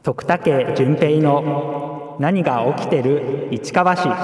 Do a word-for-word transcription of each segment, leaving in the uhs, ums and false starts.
徳武純平の何が起きてる市川市。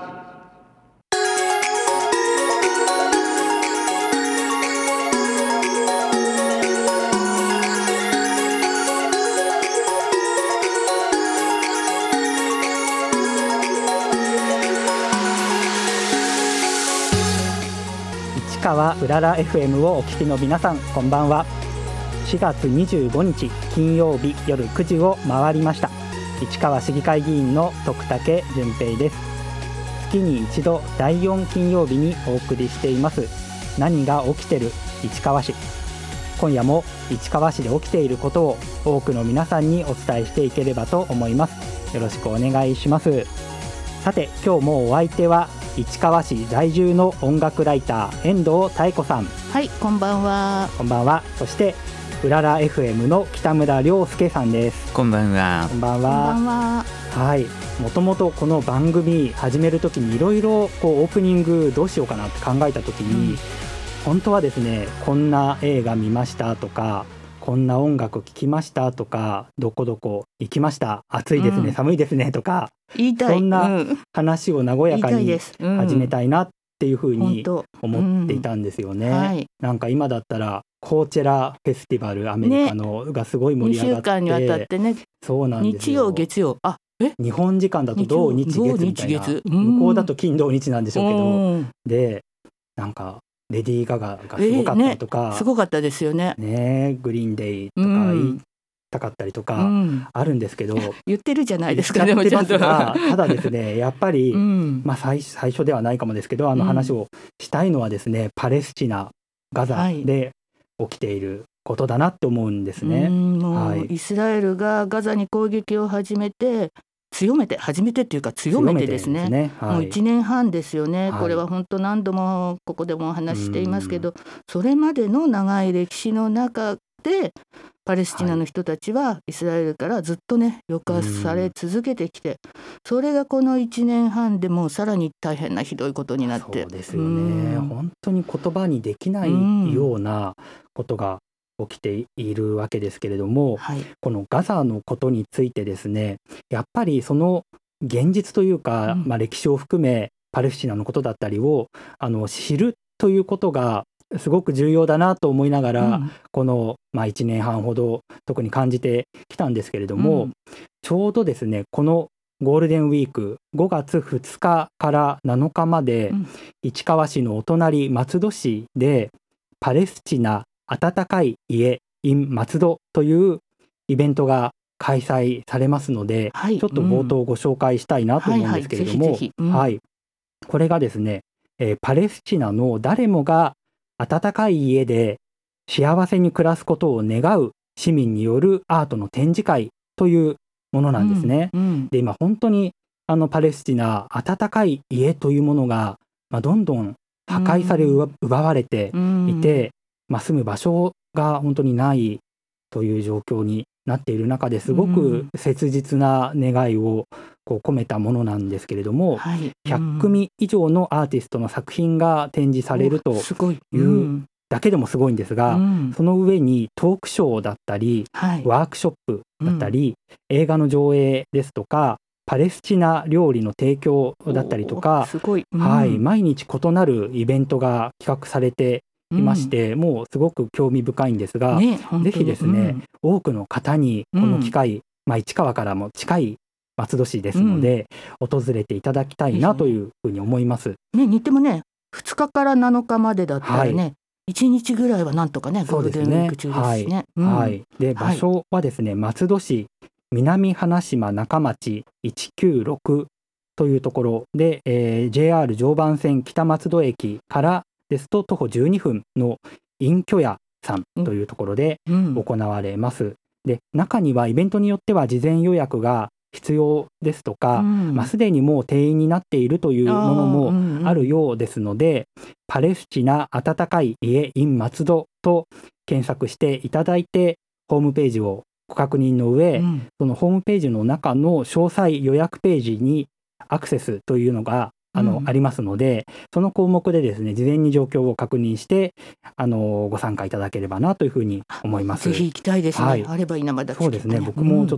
市川うらら エフエム をお聞きの皆さん、こんばんは。しがつにじゅうごにち金曜日夜くじを回りました。市川市議会議員の徳武純平です。月に一度だいよん金曜日にお送りしています何が起きてる市川市。今夜も市川市で起きていることを多くの皆さんにお伝えしていければと思います。よろしくお願いします。さて、今日もお相手は市川市在住の音楽ライター遠藤妙子さん。 はい、こんばんは。 こんばんは。そしてうらら エフエム の北村亮介さんです。 こんばんは。 こんばんは。 こんばんは。 はい、もともとこの番組始めるときにいろいろオープニングどうしようかなって考えたときに、うん、本当はですね、こんな映画見ましたとか、こんな音楽聴きましたとか、どこどこ行きました、暑いですね、うん、寒いですねとか、 言いたい、 そんな話を和やかに始めたいなっていうふうに思っていたんですよね、うんはい、なんか今だったらコーチェラフェスティバルアメリカの、ね、がすごい盛り上がって、にしゅうかんにわたってね。そうなんですよ。 日曜月曜、あえ日本時間だと土日月みたいな、向こうだと金土日なんでしょうけど、でなんかレディー・ガガがすごかったとか、 えーね、すごかったですよね。 ね、グリーンデイとか言いたかったりとかあるんですけど、うん、 言ってるじゃないですか。 言ってますが、ただですね、やっぱり、うんまあ、最, 最初ではないかもですけど、あの話をしたいのはですね、うん、パレスチナガザで起きていることだなって思うんですね、 うんもうはい、イスラエルがガザに攻撃を始めて強めて始めてっていうか強めてですね、ですね、はい、もういちねんはんですよね、はい、これは本当何度もここでもお話ししていますけど、それまでの長い歴史の中でパレスチナの人たちはイスラエルからずっとね抑圧され続けてきて、それがこのいちねんはんでもうさらに大変なひどいことになって、 そうですよね、本当に言葉にできないようなことが起きているわけですけれども、はい、このガザのことについてですね、やっぱりその現実というか、うんまあ、歴史を含めパレスチナのことだったりをあの知るということがすごく重要だなと思いながら、うん、この、まあ、いちねんはんほど特に感じてきたんですけれども、うん、ちょうどですねこのゴールデンウィークごがつふつかからなのかまで、うん、市川市のお隣松戸市でパレスチナ温かい家 in 松戸というイベントが開催されますので、はい、ちょっと冒頭ご紹介したいなと思うんですけれども、これがですね、えー、パレスチナの誰もが温かい家で幸せに暮らすことを願う市民によるアートの展示会というものなんですね、うんうん、で今本当にあのパレスチナ温かい家というものが、まあ、どんどん破壊され、うん、奪われていて、うんまあ、住む場所が本当にないという状況になっている中ですごく切実な願いをこう込めたものなんですけれども、はい、ひゃっくみ以上のアーティストの作品が展示されるというだけでもすごいんですが、うん、その上にトークショーだったり、はい、ワークショップだったり、うん、映画の上映ですとかパレスチナ料理の提供だったりとか、 すごい、うんはい、毎日異なるイベントが企画されていまして、うん、もうすごく興味深いんですが、ね、ぜひですね、うん、多くの方にこの機会、うんまあ、市川からも近い松戸市ですので、うん、訪れていただきたいなというふうに思います、 ね、日程もねふつかからなのかまでだったらね、はい、いちにちぐらいはなんとかねゴールデンウィーク中ですしね、 はいうんはい、で場所はですね、松戸市南花島中町いちきゅうろくというところで、えー、ジェイアール 常磐線北松戸駅からですと徒歩じゅうにふんの隠居屋さんというところで行われます、うん、で中にはイベントによっては事前予約が必要ですとか、うんまあ、すでにもう定員になっているというものもあるようですので、うんうん、パレスチナ温かい家 in 松戸と検索していただいてホームページをご確認の上、うん、そのホームページの中の詳細予約ページにアクセスというのがあの、うん、ありますので、その項目でですね事前に状況を確認してあのご参加いただければなというふうに思います。 ぜひ行きたいですね、はい、あればいいなまだチケットね、 そうですね、僕もちょっと行っ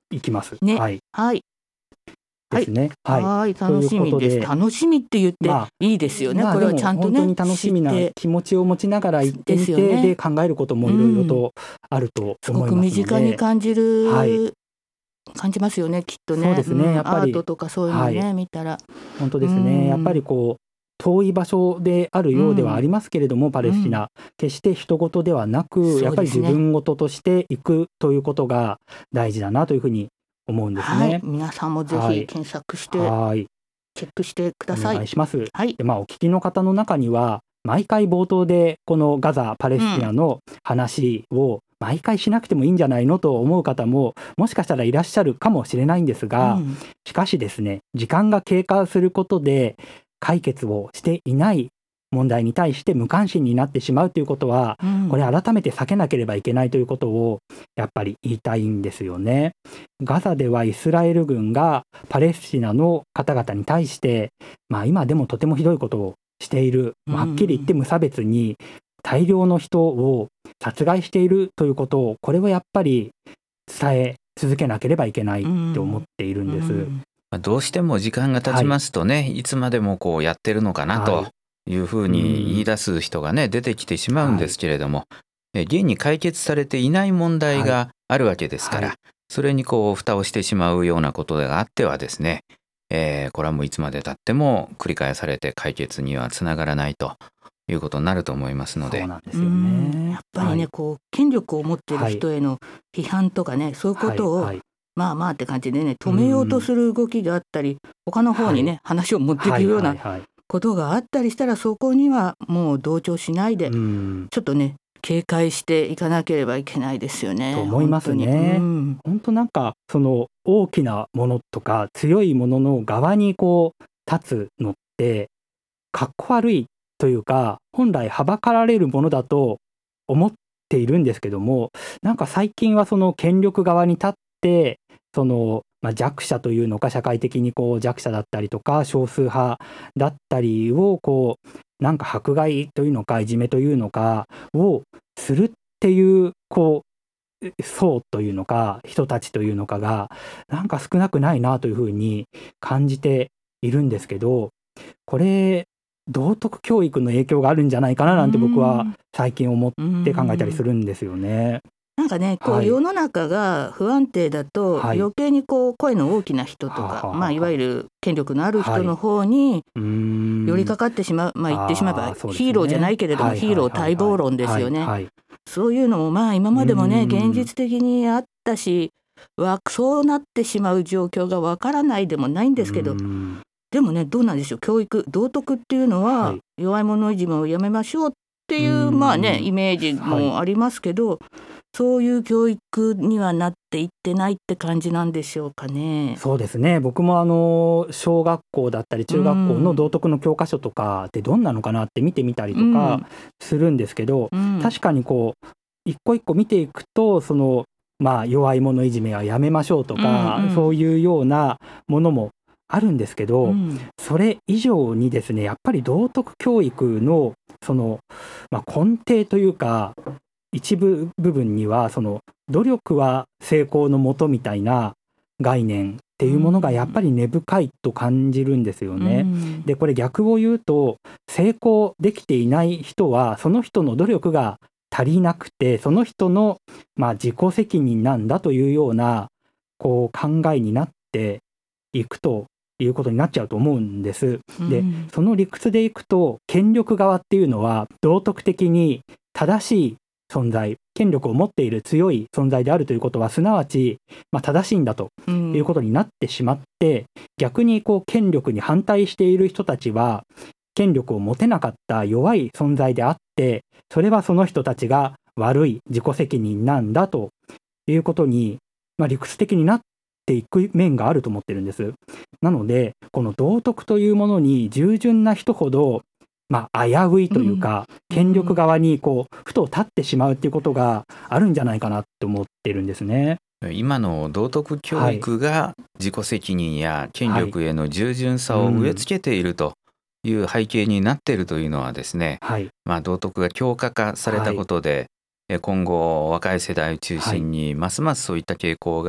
いきます。 ね、 はい。 はい。 ですね。 はい。はい、楽しみです。楽しみって言っていいですよね。まあ、これはちゃんとね、 本当に楽しみな気持ちを持ちながら行ってみて、で、ね、考えることもいろいろとあると思いますので、うん、すごく身近に感じる、 はい、 感じますよね、きっとね。 そうですね。やっぱりアートとかそういうのね、はい、見たら。 本当ですね。やっぱりこう遠い場所であるようではありますけれども、うん、パレスチナ、うん、決して人事ではなく、ね、やっぱり自分事としていくということが大事だなというふうに思うんですね。はい、 皆さんもぜひ検索して、はい、チェックしてください。 お願いします。 はい。 で、まあ、お聞きの方の中には毎回冒頭でこのガザパレスチナの話を毎回しなくてもいいんじゃないのと思う方ももしかしたらいらっしゃるかもしれないんですが、うん、しかしですね、時間が経過することで解決をしていない問題に対して無関心になってしまうということは、うん、これ改めて避けなければいけないということをやっぱり言いたいんですよね。ガザではイスラエル軍がパレスチナの方々に対して、まあ、今でもとてもひどいことをしている、はっきり言って無差別に大量の人を殺害しているということを、これはやっぱり伝え続けなければいけないと思っているんです。うんうんどうしても時間が経ちますとね、はい、いつまでもこうやってるのかなというふうに言い出す人がね出てきてしまうんですけれども、はい、現に解決されていない問題があるわけですから、はい、それにこう蓋をしてしまうようなことがあってはですね、えー、これはもういつまで経っても繰り返されて解決にはつながらないということになると思いますので。 そうなんですよね。 やっぱりね、はい、こう権力を持っている人への批判とかね、はい、そういうことを、はいはい、まあまあって感じでね止めようとする動きがあったり、他の方にね、はい、話を持っていくようなことがあったりしたら、そこにはもう同調しないで、ちょっとね警戒していかなければいけないですよね。 と思いますね。本当、うん、なんかその大きなものとか強いものの側にこう立つのってかっこ悪いというか、本来はばかられるものだと思っているんですけども、なんか最近はその権力側に立ってその、まあ、弱者というのか、社会的にこう弱者だったりとか少数派だったりをこうなんか迫害というのかいじめというのかをするっていうこう層というのか人たちというのかがなんか少なくないなというふうに感じているんですけど、これ道徳教育の影響があるんじゃないかななんて僕は最近思って考えたりするんですよね。 なんかね、こう世の中が不安定だと余計にこう声の大きな人とか、はい、まあ、いわゆる権力のある人の方に寄りかかってしまう、まあ、言ってしまえばヒーローじゃないけれどもヒーロー待望論ですよね。そういうのもまあ今までもね現実的にあったし、そうなってしまう状況がわからないでもないんですけど、でもねどうなんでしょう、教育道徳っていうのは弱い者いじめをやめましょうっていうまあねイメージもありますけど、そういう教育にはなっていってないって感じなんでしょうかね。 そうですね。僕もあの小学校だったり中学校の道徳の教科書とかってどんなのかなって見てみたりとかするんですけど、うんうん、確かにこう一個一個見ていくとその、まあ、弱い者いじめはやめましょうとか、うんうん、そういうようなものもあるんですけど、うん、それ以上にですねやっぱり道徳教育のその、まあ、根底というか一部部分にはその努力は成功のもとみたいな概念っていうものがやっぱり根深いと感じるんですよね。うん、でこれ逆を言うと成功できていない人はその人の努力が足りなくてその人のまあ自己責任なんだというようなこう考えになっていくということになっちゃうと思うんです。でその理屈でいくと権力側っていうのは道徳的に正しい存在、権力を持っている強い存在であるということはすなわち、まあ、正しいんだということになってしまって、うん、逆にこう権力に反対している人たちは権力を持てなかった弱い存在であってそれはその人たちが悪い自己責任なんだということに、まあ、理屈的になっていく面があると思ってるんです。なのでこの道徳というものに従順な人ほどまあ、危ういというか、うん、権力側にこうふと立ってしまうっていうことがあるんじゃないかなって思ってるんですね。 今の道徳教育が自己責任や権力への従順さを植え付けているという背景になっているというのはですね、はい、まあ、道徳が強化化されたことで、はい、今後若い世代を中心にますますそういった傾向が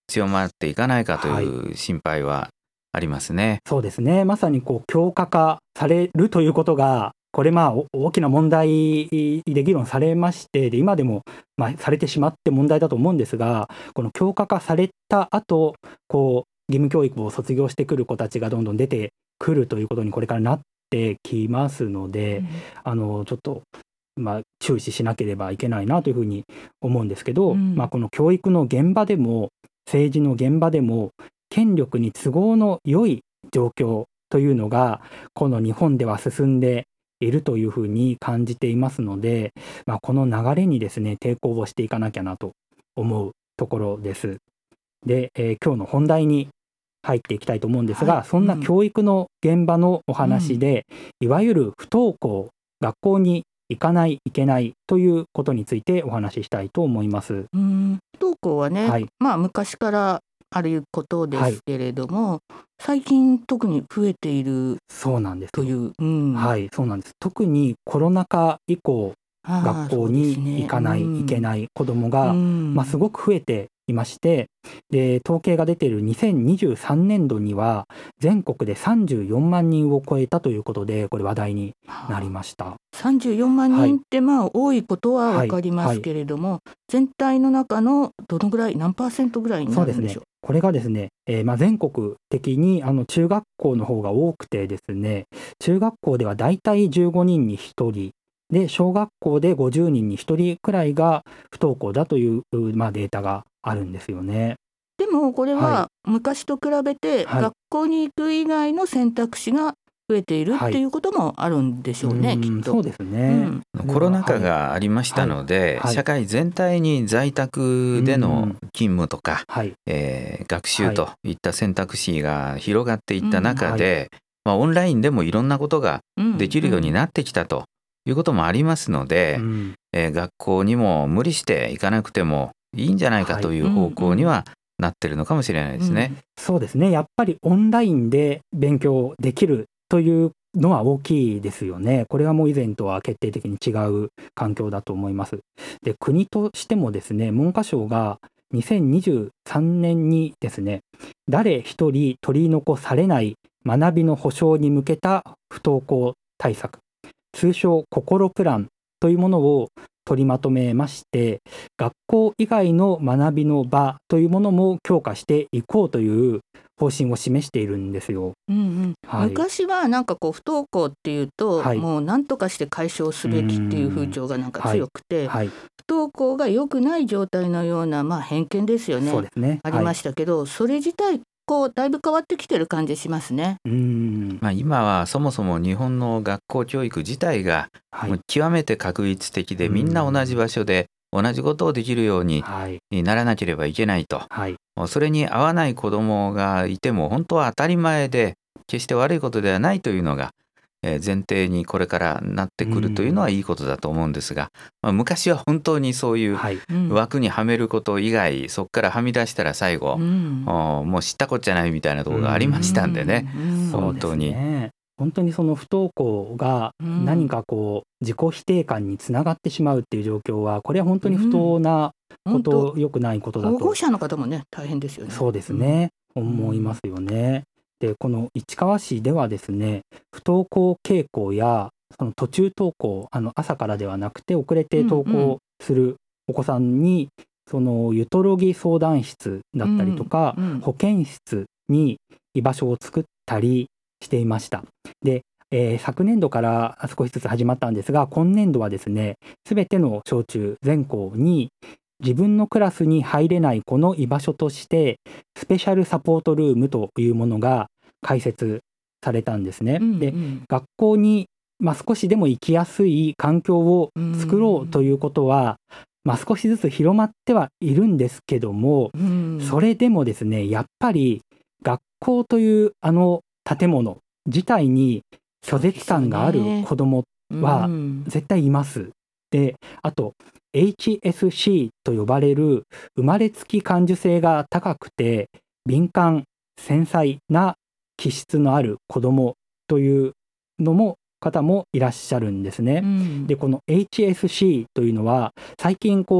強まっていかないかという心配はありますね。 はい、そうですね。まさにこう強化化されるということがこれまあ大きな問題で議論されまして、で今でもまあされてしまって問題だと思うんですが、この強化化された後こう義務教育を卒業してくる子たちがどんどん出てくるということにこれからなってきますので、うん、あのちょっとまあ注視しなければいけないなというふうに思うんですけど、うん、まあこの教育の現場でも政治の現場でも権力に都合の良い状況というのがこの日本では進んでいるというふうに感じていますので、まあ、この流れにですね抵抗をしていかなきゃなと思うところです。で、えー、今日の本題に入っていきたいと思うんですが、はい、そんな教育の現場のお話で、うん、いわゆる不登校、学校に行かないいけないということについてお話ししたいと思います。 うん、不登校はね、はい、まあ昔からあることですけれども、はい、最近特に増えているそうなんですという、うん、 はいそうなんです。特にコロナ禍以降学校に行かない、ね、うん、行けない子どもが、うんまあ、すごく増えていまして、で統計が出ているにせんにじゅうさんねんどには全国でさんじゅうよんまんにんを超えたということで、これ話題になりました。 さんじゅうよんまんにんってまあ多いことは分かりますけれども、はいはい、全体の中のどのぐらい何パーセントぐらいになるんでしょう。 そうですね、これがですね、えーまあ、全国的にあの中学校の方が多くてですね、中学校ではだいたいじゅうごにんにひとりで、小学校でごじゅうにんにひとりくらいが不登校だという、まあ、データがあるんですよね。 でもこれは昔と比べて学校に行く以外の選択肢が増えているっていうこともあるんでしょうね、はい、きっと。 そうですね、 うん、コロナ禍がありましたので、はいはい、社会全体に在宅での勤務とか、はいえー、学習といった選択肢が広がっていった中で、まあ、オンラインでもいろんなことができるようになってきたということもありますので、うんえー、学校にも無理して行かなくてもいいんじゃないかという方向にはなってるのかもしれないですね、 うん、そうですね。やっぱりオンラインで勉強できるというのは大きいですよね。これはもう以前とは決定的に違う環境だと思います。で、国としてもですね、文科省がにせんにじゅうさんねんにですね、誰一人取り残されない学びの保障に向けた不登校対策、通称心プランというものを取りまとめまして、学校以外の学びの場というものも強化していこうという方針を示しているんですよ。 うんうんはい、昔はなんかこう不登校っていうと、はい、もう何とかして解消すべきっていう風潮がなんか強くて、はいはい、不登校が良くない状態のような、まあ、偏見ですよね。そうですね、ありましたけど、はい、それ自体こうだいぶ変わってきてる感じしますね。 うーん、まあ、今はそもそも日本の学校教育自体がもう極めて画一的で、はい、みんな同じ場所で同じことをできるようにならなければいけないと、はい、それに合わない子どもがいても本当は当たり前で決して悪いことではないというのが前提にこれからなってくるというのはいいことだと思うんですが、まあ、昔は本当にそういう枠にはめること以外、はい、そこからはみ出したら最後、うん、もう知ったこっちゃないみたいなところがありましたんでね、うん、本当に、 ね、本当にその不登校が何かこう自己否定感につながってしまうっていう状況は、これは本当に不当なこと、うん、良くないことだと。 保護者の方もね大変ですよね。 そうですね、うん、思いますよね。でこの市川市ではですね、不登校傾向やその途中登校、あの朝からではなくて遅れて登校するお子さんに、うんうん、そのゆとろぎ相談室だったりとか、うんうん、保健室に居場所を作ったりしていました。で、えー、昨年度から少しずつ始まったんですが、今年度はですね、すべての小中全校に自分のクラスに入れない子の居場所としてスペシャルサポートルームというものが開設されたんですね。うんうん、で学校に、まあ、少しでも行きやすい環境を作ろうということは、まあ、少しずつ広まってはいるんですけども、それでもですね、やっぱり学校というあの建物自体に拒絶感がある子どもは絶対います。で、あと エイチエスシー と呼ばれる生まれつき感受性が高くて敏感繊細な気質のある子どもというのも方もいらっしゃるんですね。うん、でこの エイチエスシー というのは最近こう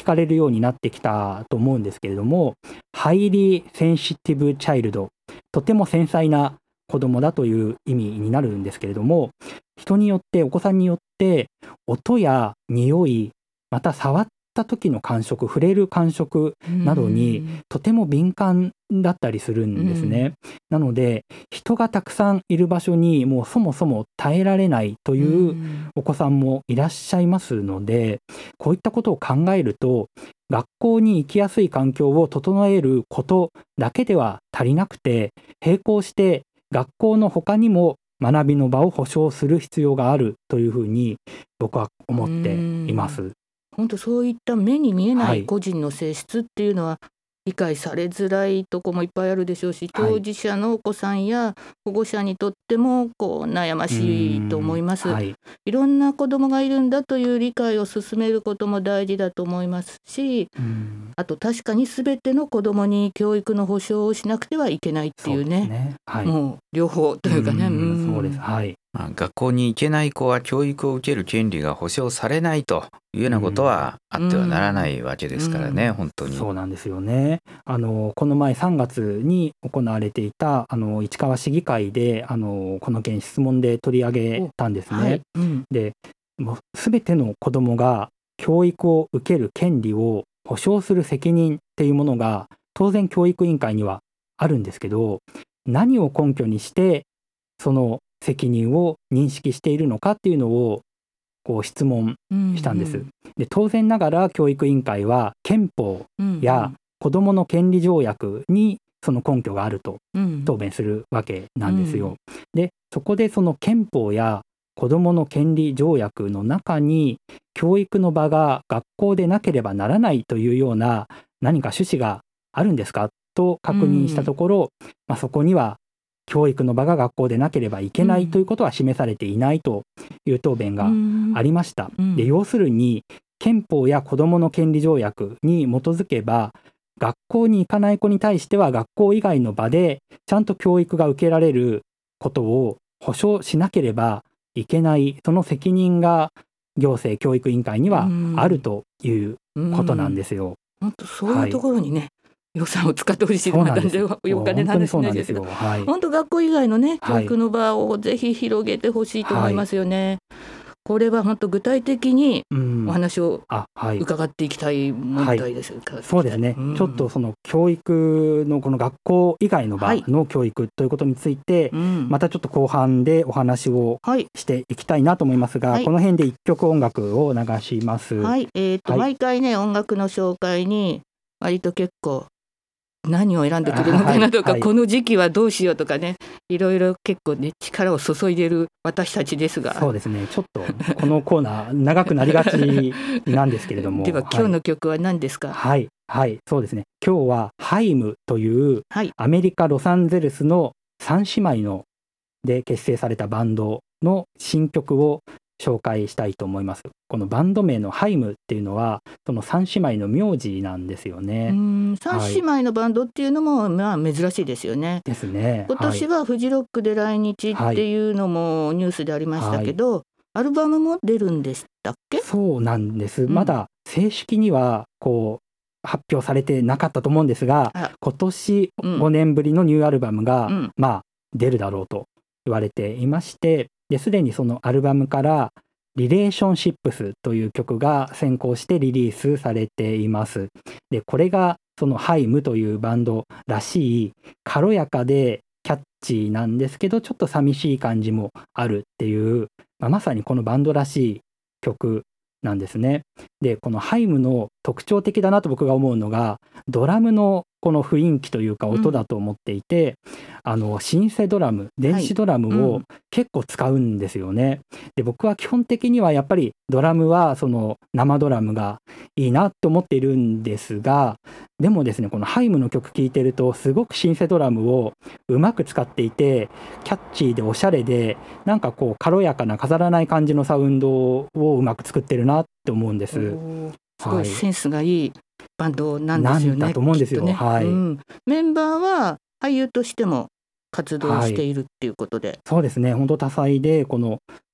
聞かれるようになってきたと思うんですけれども、ハイリーセンシティブチャイルド、とても繊細な子供だという意味になるんですけれども、人によって、お子さんによって音や匂い、また触った時の感触、触れる感触などにとても敏感だったりするんですね。なので人がたくさんいる場所にもうそもそも耐えられないというお子さんもいらっしゃいますので、こういったことを考えると、学校に行きやすい環境を整えることだけでは足りなくて、並行して学校の他にも学びの場を保障する必要があるというふうに僕は思っています。 本当そういった目に見えない個人の性質っていうのは理解されづらいとこもいっぱいあるでしょうし、当事者のお子さんや保護者にとってもこう悩ましいと思います。はい、いろんな子どもがいるんだという理解を進めることも大事だと思いますし、あと確かに全ての子どもに教育の保障をしなくてはいけないっていうね、そうですね、はい、もう両方というかね、 うんそうです、はい、 まあ、学校に行けない子は教育を受ける権利が保障されないというようなことはあってはならないわけですからね、うん、本当にそうなんですよね。あのこの前さんがつに行われていたあの市川市議会であのこの件質問で取り上げたんですね、はいうん、でもう全ての子どもが教育を受ける権利を保障する責任っていうものが当然教育委員会にはあるんですけど、何を根拠にしてその責任を認識しているのかっていうのをこう質問したんです、うんうん、で当然ながら教育委員会は憲法や子どもの権利条約にその根拠があると答弁するわけなんですよ、うんうん、でそこでその憲法や子どもの権利条約の中に教育の場が学校でなければならないというような何か趣旨があるんですかと確認したところ、うんまあ、そこには教育の場が学校でなければいけないということは示されていないという答弁がありました、うん、で要するに憲法や子どもの権利条約に基づけば学校に行かない子に対しては学校以外の場でちゃんと教育が受けられることを保障しなければいけない、その責任が行政教育委員会にはあるということなんですよ。 本当そういうところにね、はい予算を使ってほしいという感じでお金の話なんですが、本当学校以外のね教育の場をぜひ広げてほしいと思いますよね、はい、これは本当具体的にお話を伺っていきたい問題です、 はいはい、そうですね、うん、ちょっとその教育のこの学校以外の場の教育ということについて、はい、またちょっと後半でお話をしていきたいなと思いますが、はい、この辺で一曲音楽を流します。 はい、えーとはい、毎回ね音楽の紹介に割と結構何を選んでくるのかなとか、はいはい、この時期はどうしようとかね、いろいろ結構ね力を注いでる私たちですが、 そうですね、ちょっとこのコーナー長くなりがちなんですけれどもでは今日の曲は何ですか？ はい、はい、そうですね、今日はハイムというアメリカロサンゼルスのさん姉妹ので結成されたバンドの新曲を紹介したいと思います。このバンド名のハイムっていうのはそのさん姉妹の名字なんですよね。 うーんさん姉妹のバンドっていうのも、はい、まあ珍しいですよね。 ですね。 今年はフジロックで来日っていうのもニュースでありましたけど、はい、アルバムも出るんでしたっけ？ そうなんです、うん、まだ正式にはこう発表されてなかったと思うんですが、今年ごねんぶりのニューアルバムが、うん、まあ出るだろうと言われていまして、ですでにそのアルバムからリレーションシップスという曲が先行してリリースされています。でこれがそのハイムというバンドらしい軽やかでキャッチーなんですけどちょっと寂しい感じもあるっていう、まあ、まさにこのバンドらしい曲なんですね。でこのハイムの特徴的だなと僕が思うのがドラムのこの雰囲気というか音だと思っていて、うん、あのシンセドラム電子ドラムを結構使うんですよね、はいうん、で僕は基本的にはやっぱりドラムはその生ドラムがいいなと思っているんですが、でもですねこのハイムの曲聴いてるとすごくシンセドラムをうまく使っていてキャッチーでおしゃれでなんかこう軽やかな飾らない感じのサウンドをうまく作ってるなって思うんです。 すごいセンスがいいバンドなんですよね。 なんだと思うんですよ、ねはいうん、 メンバーは俳優としても活動しているっていうことで、はい、 そうですね本当多彩でこの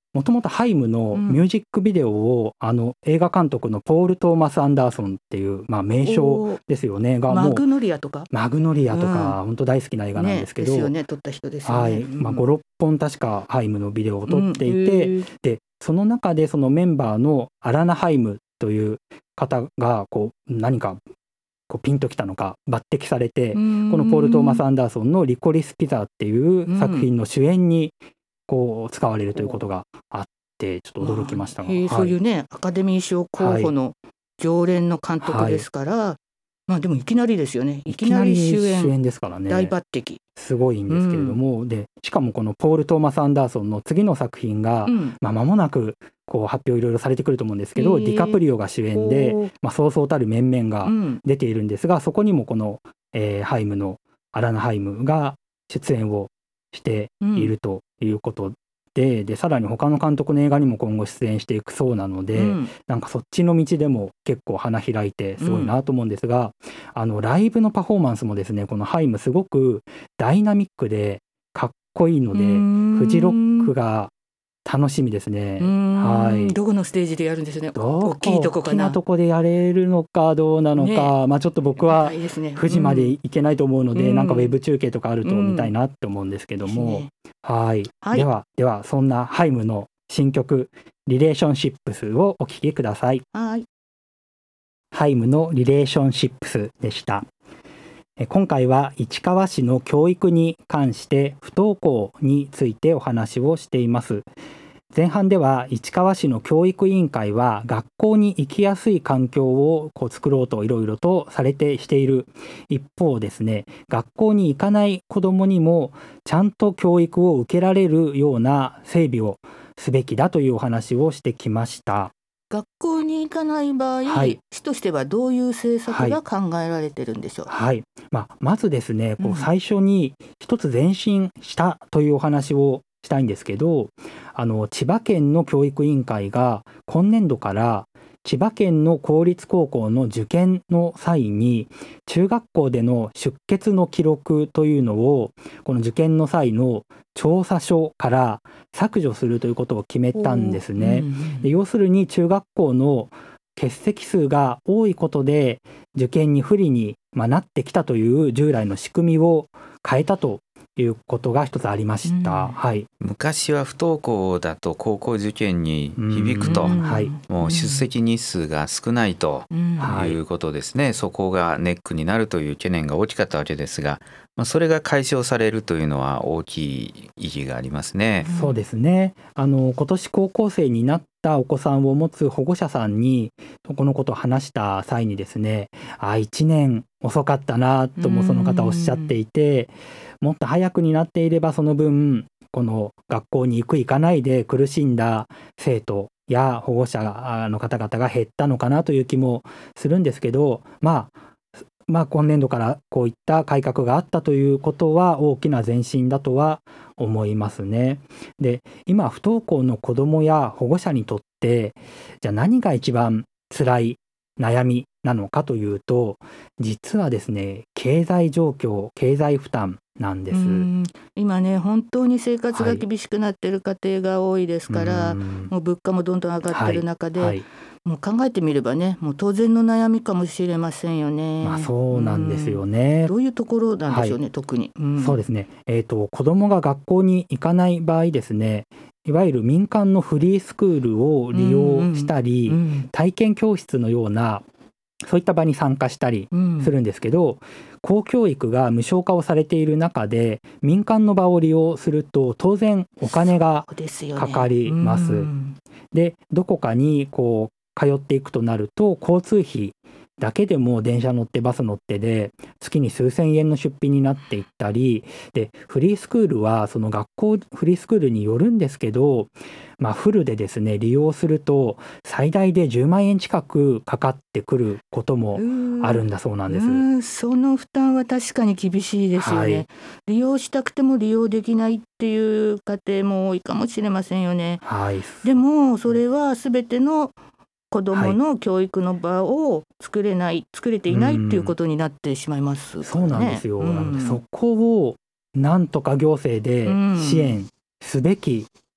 もともとハイムのミュージックビデオを、うん、あの映画監督のポール・トーマス・アンダーソンっていう、まあ、名将ですよねがもうマグノリアとかマグノリアとか、うん、本当大好きな映画なんですけど、 ね、ですよね、撮った人ですよね、 はい、まあ、ご、ろっぽん確かハイムのビデオを撮っていて、うん、でその中でそのメンバーのアラナ・ハイムという方がこう何かこうピンときたのか抜擢されて、このポール・トーマス・アンダーソンのリコリス・ピザっていう作品の主演にこう使われるということがあってちょっと驚きましたが、 はい、そういうねアカデミー賞候補の常連の監督ですから、はい、まあでもいきなりですよね、いきなり主演、 主演ですからね、 大抜擢すごいんですけれども、うん、でしかもこのポール・トーマス・アンダーソンの次の作品が、うんまあ、間もなくこう発表いろいろされてくると思うんですけど、ディカプリオが主演で、まあ、そうそうたる面々が出ているんですが、うん、そこにもこの、えー、ハイムのアラナ・ハイムが出演をしているということで、うん、でさらに他の監督の映画にも今後出演していくそうなので、うん、なんかそっちの道でも結構花開いてすごいなと思うんですが、うん、あのライブのパフォーマンスもですね、このハイムすごくダイナミックでかっこいいので、フジロックが楽しみですね。はい。 どこのステージでやるんですね。大きいとこかな。 大きなとこでやれるのかどうなのか、ね、まあちょっと僕は富士まで行けないと思うので、うん、なんかウェブ中継とかあると見たいなって思うんですけども、うんね、はい、はい。ではではそんなハイムの新曲リレーションシップスをお聴きください。 はい。 ハイムのリレーションシップスでした。今回は市川市の教育に関して不登校についてお話をしています。前半では市川市の教育委員会は学校に行きやすい環境をこう作ろうといろいろとされてしている一方ですね、学校に行かない子どもにもちゃんと教育を受けられるような整備をすべきだというお話をしてきました。 学校に行かない場合、はい、市としてはどういう政策が考えられてるんでしょう。 はいはい、まあ、まずですね、こう最初に一つ前進したというお話をしたいんですけど、あの千葉県の教育委員会が今年度から千葉県の公立高校の受験の際に中学校での出欠の記録というのをこの受験の際の調査書から削除するということを決めたんですね。うんうん、で要するに中学校の欠席数が多いことで受験に不利になってきたという従来の仕組みを変えたということが一つありました。うんはい、 昔は不登校だと高校受験に響くと、うんはい、もう出席日数が少ないということですね、うん、そこがネックになるという懸念が大きかったわけですが、まあ、それが解消されるというのは大きい意義がありますね。 そうですね。あの今年高校生になったお子さんを持つ保護者さんにこのことを話した際にですね、あいちねん遅かったなともその方おっしゃっていて、もっと早くになっていればその分この学校に行く行かないで苦しんだ生徒や保護者の方々が減ったのかなという気もするんですけど、まあまあ、今年度からこういった改革があったということは大きな前進だとは思いますね。で、今不登校の子どもや保護者にとってじゃあ何が一番辛い悩みなのかというと、実はですね、経済状況、経済負担なんです。 うん今ね本当に生活が厳しくなっている家庭が多いですから、はい、もう物価もどんどん上がっている中で、はいはいもう考えてみればね、もう当然の悩みかもしれませんよね。 まあ、そうなんですよね。 どういうところなんでしょうね、はい、特に、 うん、そうですね、えーと、子どもが学校に行かない場合ですね、いわゆる民間のフリースクールを利用したり、うんうん、体験教室のようなそういった場に参加したりするんですけど、うん、公教育が無償化をされている中で民間の場を利用すると当然お金がかかります。で、ねうん、でどこかにこう通っていくとなると交通費だけでも電車乗ってバス乗ってで月に数千円の出費になっていったりで、フリースクールはその学校フリースクールによるんですけど、まあ、フルでですね利用すると最大でじゅうまんえん近くかかってくることもあるんだそうなんです。 うんその負担は確かに厳しいですよね、はい、利用したくても利用できないっていう家庭も多いかもしれませんよね、 はい、 でもそれは全ての子どもの教育の場を作れない、はい、作れていないっていうことになってしまいますからね。 そうなんですよ、うん、なのでそこをなんとか行政で支援すべき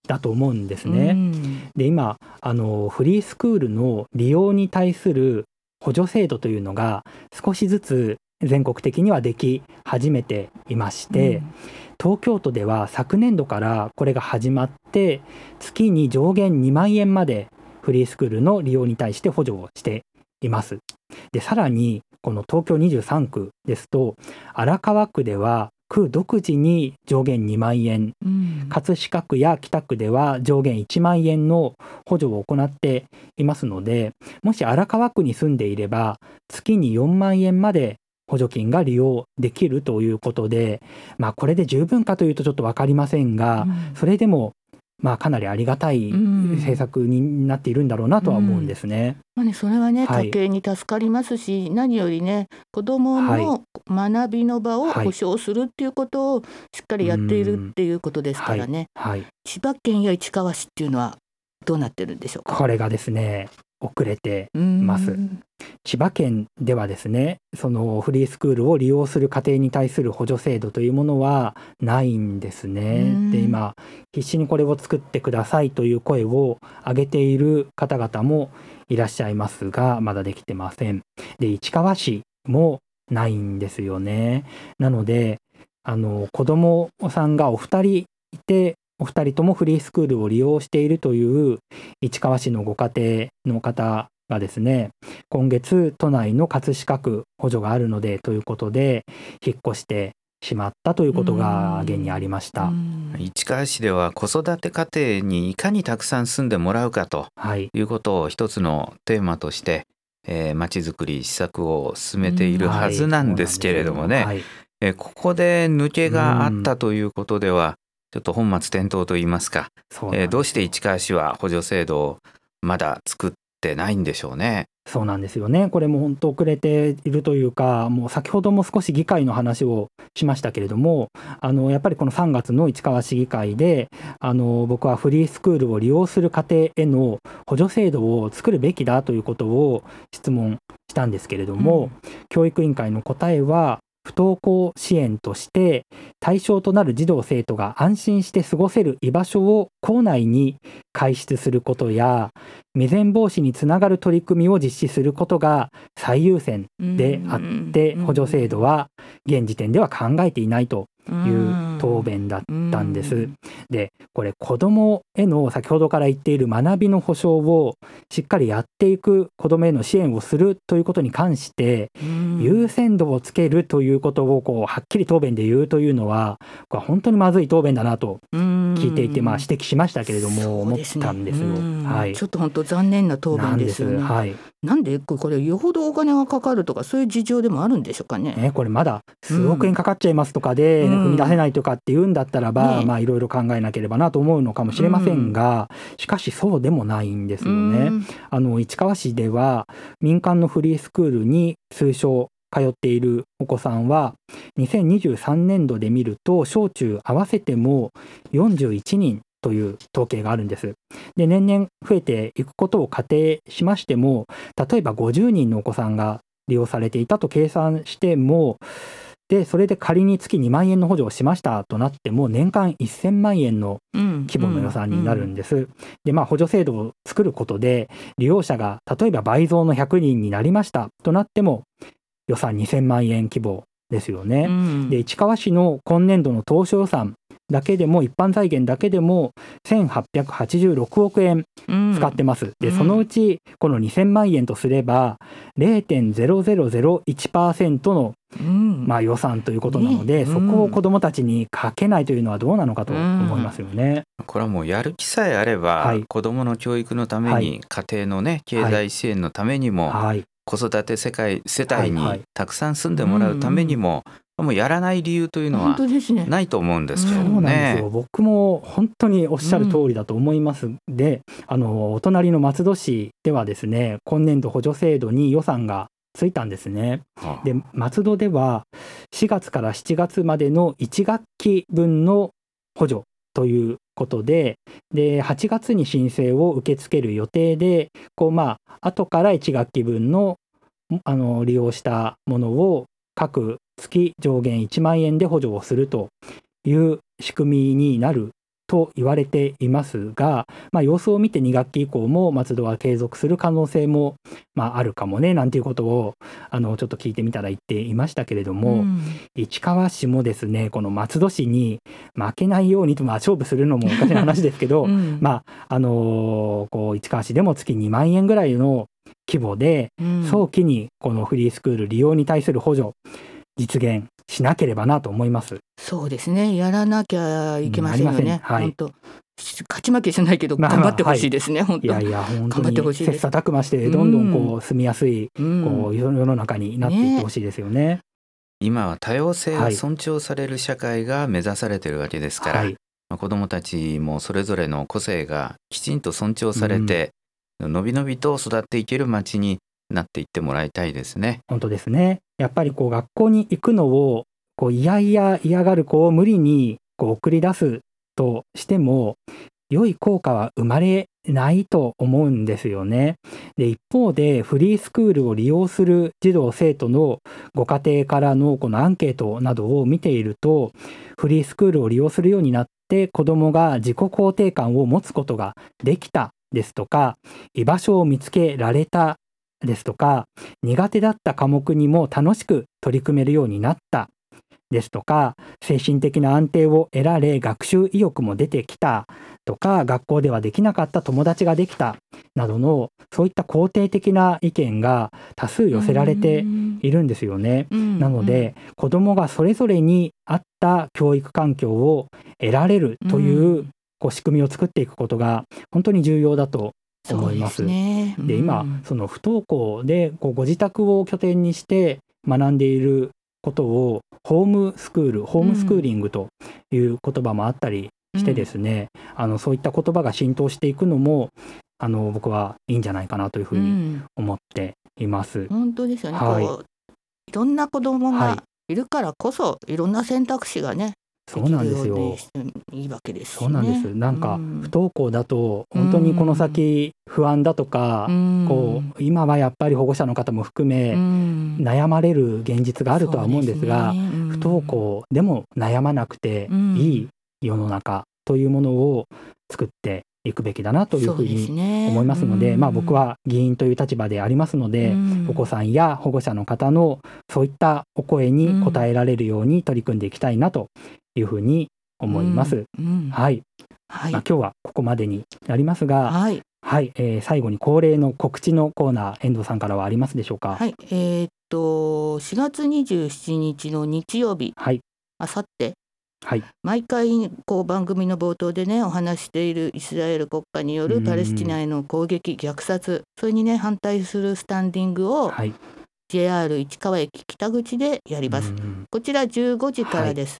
だと思うんですね。で今あのフリースクールの利用に対する補助制度というのが少しずつ全国的にはでき始めていまして、うん、東京都では昨年度からこれが始まって月に上限にまんえんまでフリースクールの利用に対して補助をしています。でさらにこの東京にじゅうさんくですと荒川区では区独自に上限にまんえん、うん、葛飾区や北区では上限いちまんえんの補助を行っていますので、もし荒川区に住んでいれば月によんまんえんまで補助金が利用できるということで、まあ、これで十分かというとちょっと分かりませんが、うん、それでもまあかなりありがたい政策になっているんだろうなとは思うんですね。 うんまあ、ねそれはね、はい、家計に助かりますし、何よりね子どもの学びの場を保障するっていうことをしっかりやっているっていうことですからね、はいはい、千葉県や市川市っていうのはどうなってるんでしょうか。 これがですね遅れてます。千葉県ではですねそのフリースクールを利用する家庭に対する補助制度というものはないんですね。で今必死にこれを作ってくださいという声を上げている方々もいらっしゃいますがまだできてません。で市川市もないんですよね。なのであの子どもさんがお二人いてお二人ともフリースクールを利用しているという市川市のご家庭の方がですね今月都内の葛飾区補助があるのでということで引っ越してしまったということが現にありました。 市川市では子育て家庭にいかにたくさん住んでもらうかということを一つのテーマとして、えー、まちづくり施策を進めているはずなんですけれどもね、はい、えー、ここで抜けがあったということではちょっと本末転倒といいますか、えー、どうして市川市は補助制度をまだ作ってないんでしょうね。 そうなんですよね。これも本当遅れているというか、もう先ほども少し議会の話をしましたけれども、あのやっぱりこのさんがつの市川市議会であの僕はフリースクールを利用する家庭への補助制度を作るべきだということを質問したんですけれども、うん、教育委員会の答えは不登校支援として対象となる児童生徒が安心して過ごせる居場所を校内に開設することや未然防止につながる取り組みを実施することが最優先であって補助制度は現時点では考えていないという答弁だったんです。でこれ子どもへの先ほどから言っている学びの保障をしっかりやっていく子どもへの支援をするということに関して優先度をつけるということをこうはっきり答弁で言うというのはこれは本当にまずい答弁だなと聞いていて、まあ、指摘しましたけれども思ったんですよ。はい、 ちょっと本当残念な答弁ですよね。なんです、はい、なんでこれよほどお金がかかるとかそういう事情でもあるんでしょうかね。 ねこれまだ数億円かかっちゃいますとかで、うん、踏み出せないとかっていうんだったらば、ね、まあいろいろ考えなければなと思うのかもしれませんが、うん、しかしそうでもないんですよね。うん、あの市川市では民間のフリースクールに通称通っているお子さんはにせんにじゅうさんねんどで見ると小中合わせてもよんじゅういちにんという統計があるんです。で年々増えていくことを仮定しましても例えばごじゅうにんのお子さんが利用されていたと計算してもでそれで仮に月にまんえんの補助をしましたとなっても年間せんまんえんの規模の予算になるんです。うんうん、でまあ補助制度を作ることで利用者が例えば倍増のひゃくにんになりましたとなっても予算にせんまんえん規模ですよね。うん、で市川市の今年度の当初予算だけでも一般財源だけでもせんはっぴゃくはちじゅうろくおくえん使ってます。うん、でそのうちこのにせんまんえんとすれば ゼロてんゼロゼロゼロいちパーセント の、うんまあ、予算ということなので、ね、そこを子どもたちにかけないというのはどうなのかと思いますよね。 うん、これはもうやる気さえあれば、はい、子どもの教育のために、はい、家庭のね経済支援のためにも、はい、子育て世界世帯にたくさん住んでもらうためにも、はいはいもうやらない理由というのはないと思うんですけどね。 そうなんですよ。僕も本当におっしゃる通りだと思います。うん、で、あのお隣の松戸市ではですね、今年度補助制度に予算がついたんですね。はあ、で、松戸ではしがつからしちがつまでのいちがっきぶんの補助ということで、ではちがつに申請を受け付ける予定で、こうまあ後からいちがっきぶんのあの利用したものを各月上限いちまんえんで補助をするという仕組みになると言われていますが、まあ、様子を見てに学期以降も松戸は継続する可能性も、まあ、あるかもねなんていうことをあのちょっと聞いてみたら言っていましたけれども、うん、市川市もですねこの松戸市に負けないようにと、まあ、勝負するのもおかしな話ですけど、うんまああのー、こう市川市でも月にまんえんぐらいの規模で、うん、早期にこのフリースクール利用に対する補助実現しなければなと思います。 そうですね、やらなきゃいけませんよね、うんはい、本当勝ち負けしないけど頑張ってほしいですね、まあまあ、本当いやいや本当に切磋琢磨してどんどんこう住みやすい、うん、こう世の中になっていってほしいですよね。 今は多様性が尊重される社会が目指されているわけですから、はいまあ、子どもたちもそれぞれの個性がきちんと尊重されて、うん、のびのびと育っていける街になっていってもらいたいですね。 本当ですね。やっぱりこう学校に行くのをこういやいや嫌がる子を無理にこう送り出すとしても良い効果は生まれないと思うんですよね。で一方でフリースクールを利用する児童生徒のご家庭からのこのアンケートなどを見ていると、フリースクールを利用するようになって子どもが自己肯定感を持つことができたですとか、居場所を見つけられたですとか、苦手だった科目にも楽しく取り組めるようになったですとか、精神的な安定を得られ学習意欲も出てきたとか、学校ではできなかった友達ができたなどのそういった肯定的な意見が多数寄せられているんですよね。なので子どもがそれぞれに合った教育環境を得られるというこう仕組みを作っていくことが本当に重要だと思います。 そうですね。うん、 で今その不登校でこうご自宅を拠点にして学んでいることをホームスクールホームスクーリングという言葉もあったりしてですね、うん、あのそういった言葉が浸透していくのもあの僕はいいんじゃないかなというふうに思っています。 うん、本当ですよね、はい、こういろんな子どもがいるからこそ、はい、いろんな選択肢がねそうなんですよ。 いいわけですよね。そうなんです。なんか不登校だと本当にこの先不安だとか、うん、こう今はやっぱり保護者の方も含め、うん、悩まれる現実があるとは思うんですが、そうですね。うん、不登校でも悩まなくていい世の中というものを作っていくべきだなというふうに思いますので、でね、うん、まあ僕は議員という立場でありますので、うん、お子さんや保護者の方のそういったお声に応えられるように取り組んでいきたいなというふうに思います。うんうん、はい。はい。まあ、今日はここまでになりますが、はい。はい、えー、最後に恒例の告知のコーナー、遠藤さんからはありますでしょうか。 はい。えー、っとしがつにじゅうしちにちの日曜日、はい。あさって。はい、毎回こう番組の冒頭でねお話しているイスラエル国家によるパレスチナへの攻撃虐殺、それにね反対するスタンディングを、はい、ジェイアール 市川駅北口でやります。こちらじゅうごじからです。はい、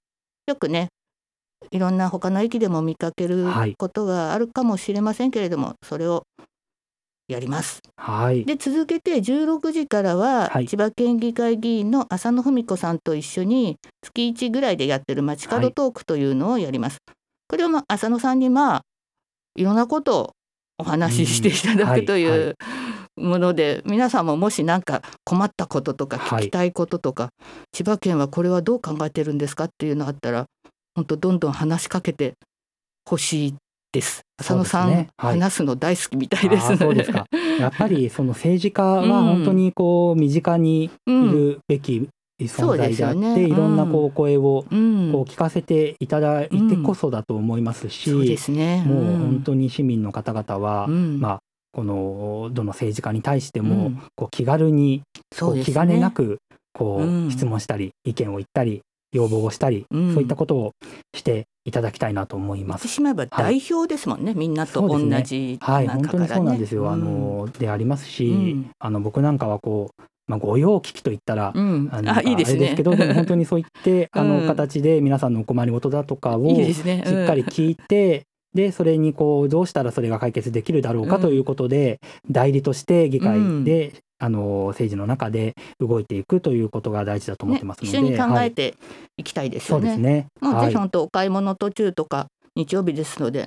よくねいろんな他の駅でも見かけることがあるかもしれませんけれども、それをやります。はい、で続けてじゅうろくじからは、はい、千葉県議会議員の浅野文子さんと一緒に月いちぐらいでやってる街角トークというのをやります。はい、これを、まあ、浅野さんにまあいろんなことをお話ししていただくというもので、はいはい、皆さんももし何か困ったこととか聞きたいこととか、はい、千葉県はこれはどう考えてるんですかっていうのがあったら本当どんどん話しかけてほしいです。浅野さん、ね、はい、話すの大好きみたいですので。 そうですか。やっぱりその政治家は本当にこう身近にいるべき存在であって、うんね、いろんなこう声をこう聞かせていただいてこそだと思いますし、うん、そうですね、もう本当に市民の方々は、うん、まあこのどの政治家に対してもこう気軽にこう気兼ねなくこう質問したり意見を言ったり要望をしたり、うん、そういったことをしていただきたいなと思います。 言ってしまえば代表ですもんね、はい、みんなと同じ中からね。はい、 本当にそうなんですよ。あの、うん、でありますし、うん、あの僕なんかはこう、まあ、御用聞きと言ったら、うん、あのあいいですね、あれですけど、でも本当にそういってあの形で皆さんのお困りごとだとかをしっかり聞いて、でそれにこうどうしたらそれが解決できるだろうかということで、代理として議会で、うん、あの政治の中で動いていくということが大事だと思ってますので、 ね、一緒に考えていきたいですよね。はい、そうですね。もうぜひ本当お買い物途中とか日曜日ですので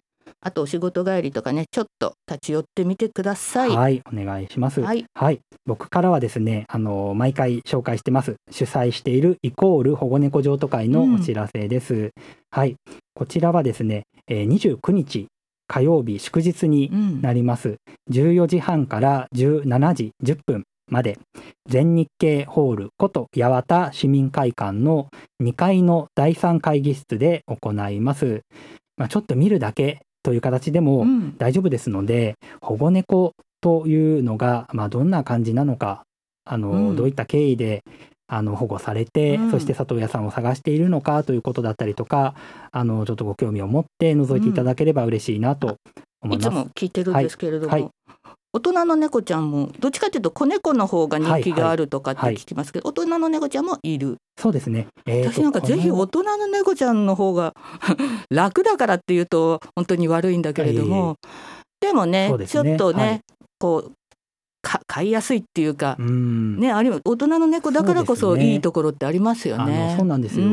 あとお仕事帰りとかね、ちょっと立ち寄ってみてください。 はい、お願いします。 はい、 はい、僕からはですね、あの毎回紹介してます主催しているイコール保護猫譲渡会のお知らせです。うん、はい、こちらはですね、えー、にじゅうくにち火曜日祝日になります。うん、じゅうよじはんからじゅうしちじじゅっぷんまで全日経ホールこと八幡市民会館のにかいのだいさん会議室で行います。まあ、ちょっと見るだけという形でも大丈夫ですので、うん、保護猫というのが、まあ、どんな感じなのか、あの、うん、どういった経緯であの保護されて、うん、そして里親さんを探しているのかということだったりとか、あのちょっとご興味を持って覗いていただければ嬉しいなと思います。 いつも聞いてるんですけれども、はいはい、大人の猫ちゃんもどっちかというと子猫の方が人気があるとかって聞きますけど、はいはいはい、大人の猫ちゃんもいる。 そうですね、 えー、私なんかぜひ大人の猫ちゃんの方が楽だからっていうと本当に悪いんだけれども、えー、でも ね, でねちょっとね、はい、こう飼いやすいっていうか、うんね、あるいは大人の猫だからこそいいところってありますよね。 あのそうなんですよ、うん、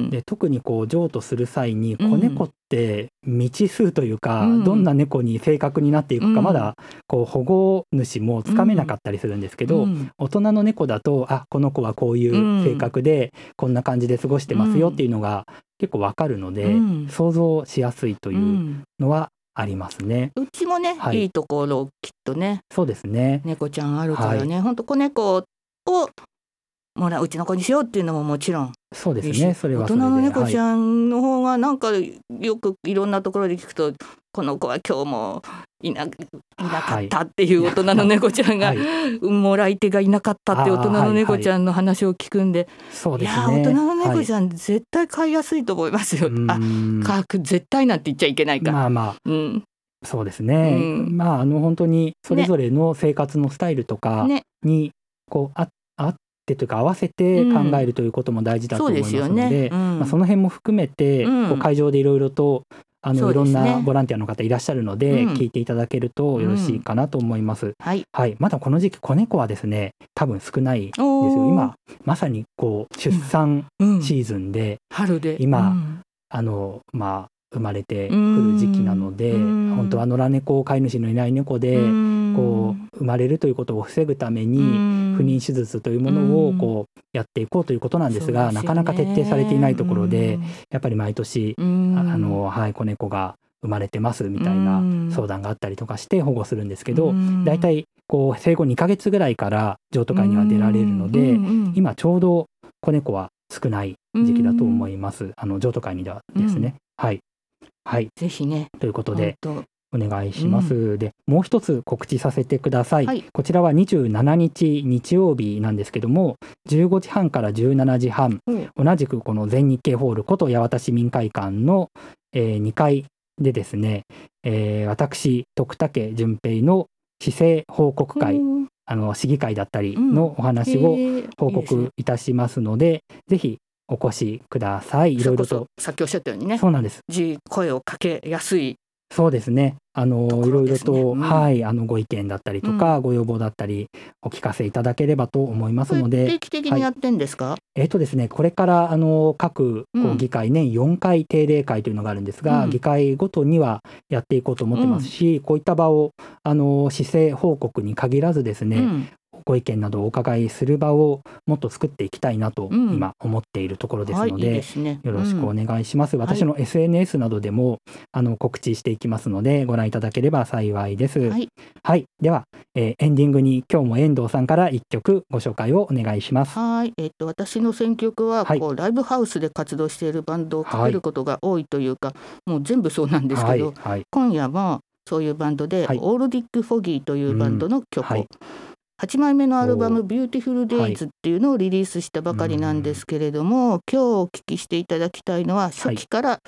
で特にこう譲渡する際に子猫って未知数というか、うん、どんな猫に性格になっていくか、まだこう保護主もつかめなかったりするんですけど、うん、大人の猫だとあこの子はこういう性格でこんな感じで過ごしてますよっていうのが結構わかるので、うん、想像しやすいというのはありますね。 うちもね、はい、いいところきっとね、 そうですね、 猫ちゃんあるからね、はい、ほんと子猫をもらうちの子にしようっていうのももちろんそうですね、それはそれで大人の猫ちゃんの方がなんかよくいろんなところで聞くと、この子は今日もい な, いなかったっていう大人の猫ちゃんが、はい、もらい手がいなかったって大人の猫ちゃんの話を聞くんで、 そうですね、 いや大人の猫ちゃん絶対飼いやすいと思いますよ、はい、あ絶対なんて言っちゃいけないか、 まあまあ、うん、そうですね、うん、まああの本当にそれぞれの生活のスタイルとかにこう あ, あってというか合わせて考えるということも大事だと思いますので、うん そ, でねうんまあ、その辺も含めて、うん、こう会場でいろいろとあの、ね、いろんなボランティアの方いらっしゃるので、うん、聞いていただけるとよろしいかなと思います、うんはいはい、まだこの時期子猫はですね多分少ないんですよ。今まさにこう出産シーズンで、 うん、春で今、うん、あのまあ生まれてくる時期なので、本当は野良猫飼い主のいない猫でこう生まれるということを防ぐために不妊手術というものをこうやっていこうということなんですが、なかなか徹底されていないところで、やっぱり毎年あの、はい、子猫が生まれてますみたいな相談があったりとかして保護するんですけど、だいたいこう生後にかげつぐらいから譲渡会には出られるので、今ちょうど子猫は少ない時期だと思います。あの譲渡会にではですね、はいはい、 ぜひねということでお願いします、うん、でもう一つ告知させてください、はい、こちらはにじゅうしちにち日曜日なんですけども、じゅうごじはんからじゅうしちじはん、うん、同じくこの全日経ホールこと八幡市民会館の、えー、にかいでですね、えー、私徳武純平の市政報告会、うん、あの市議会だったりのお話を報告いたしますので、うん、ぜひお越しください。いろいろとさっきおっしゃったようにね、 そうなんです。 声をかけやすい。 そうですね。あの、ね、いろいろと、うん、はい、あのご意見だったりとか、うん、ご要望だったりお聞かせいただければと思いますので。 定期的にやってんですか？はい、 えっとですね、これからあの各こう議会年よんかい定例会というのがあるんですが、うん、議会ごとにはやっていこうと思ってますし、うん、こういった場をあの市政報告に限らずですね、うん、ご意見などをお伺いする場をもっと作っていきたいなと今思っているところですので、うんはいいいですね、よろしくお願いします、うん、私の エスエヌエス などでもあの告知していきますのでご覧いただければ幸いです。はい、はい、では、えー、エンディングに今日も遠藤さんからいっきょくご紹介をお願いします。 はい、えー、と私の選曲はこう、はい、ライブハウスで活動しているバンドをかけることが多いというか、はい、もう全部そうなんですけど、はいはい、今夜もそういうバンドで、はい、オールディック・フォギーというバンドの曲を、うんはいはちまいめのアルバムビューティフルデイズっていうのをリリースしたばかりなんですけれども、はい、今日お聞きしていただきたいのは初期から、はい、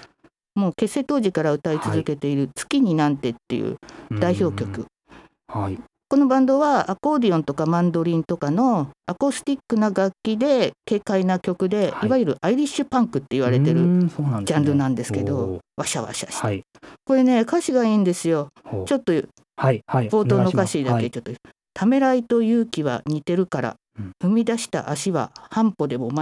もう結成当時から歌い続けている月になんてっていう代表曲、はい、このバンドはアコーディオンとかマンドリンとかのアコースティックな楽器で軽快な曲で、はい、いわゆるアイリッシュパンクって言われてるジャンルなんですけど、ワシャワシャして、はい、これね歌詞がいいんですよ。ちょっと冒頭の歌詞だけちょっと、ためらいと勇気は似てるから、うん、踏み出した足は半歩でも前にっ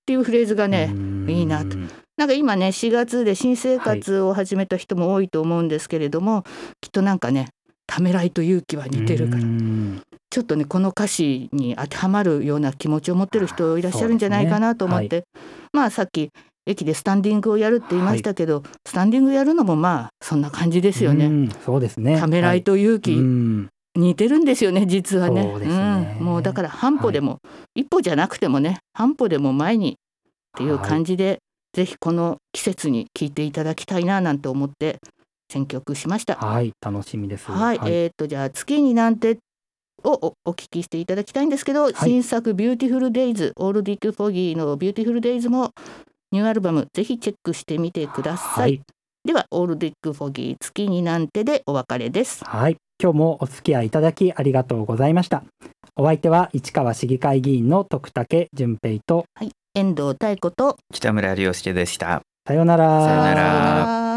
っていうフレーズがねいいなと。なんか今ねしがつで新生活を始めた人も多いと思うんですけれども、はい、きっとなんかねためらいと勇気は似てるから、ちょっとねこの歌詞に当てはまるような気持ちを持ってる人いらっしゃるんじゃないかなと思って、ねはい、まあさっき駅でスタンディングをやるって言いましたけど、はい、スタンディングやるのもまあそんな感じですよね。 そうですね。 ためらいと勇気、はい、似てるんですよね実は ね, ね、うん、もうだから半歩でも、はい、一歩じゃなくてもね半歩でも前にっていう感じで、はい、ぜひこの季節に聴いていただきたいななんて思って選曲しました。 はい、楽しみです。 はい、はい、えー、とじゃあ月になんてを お, お聞きしていただきたいんですけど、はい、新作ビューティフルデイズ、オールディックフォギーのビューティフルデイズもニューアルバムぜひチェックしてみてください。はい、ではオールディックフォギー月になんてでお別れです。 はい、今日もお付き合いいただきありがとうございました。お相手は市川市議会議員の徳武淳平と、 はい、遠藤妙子と北村良介でした。 さようなら。 さようなら。